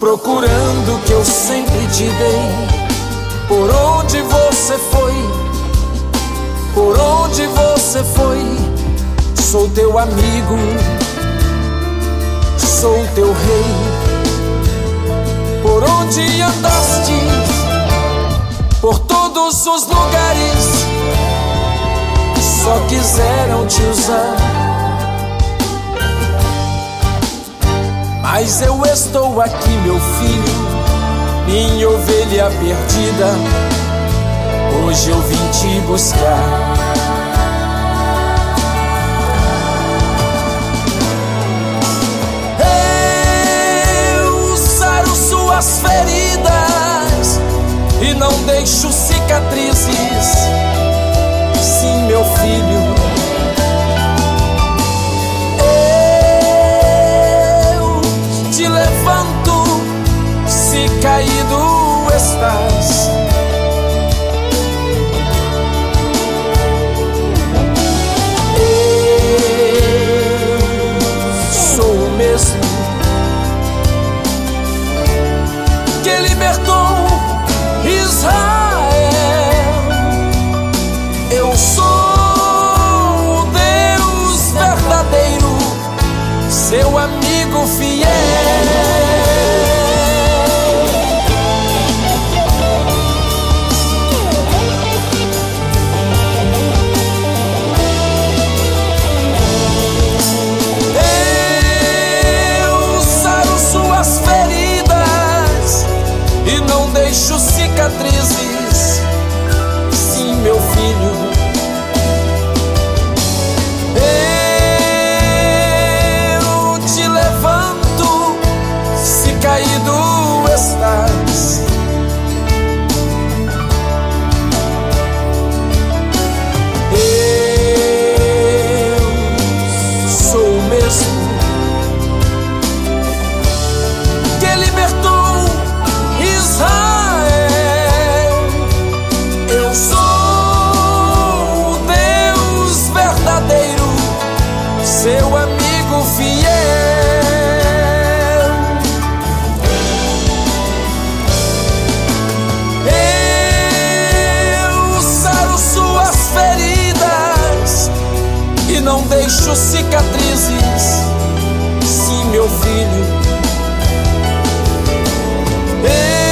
procurando o que eu sempre te dei. Por onde você foi? Por onde você foi? Sou teu amigo, sou teu rei. Por onde andaste? Por todos os lugares, só quiseram te usar. Mas eu estou aqui, meu filho, minha ovelha perdida. Hoje eu vim te buscar. Eu saro suas feridas e não deixo cicatrizes. Sim, meu filho, se caído estás. Eu sou o mesmo que libertou Israel. Eu sou o Deus verdadeiro, seu amigo fiel. Deixo cicatrizes, sim, meu filho. Eu te levanto, se caído estás. Eu sou o mesmo que libertou Israel. Seu amigo fiel. Eu saro suas feridas e não deixo cicatrizes. Sim, meu filho.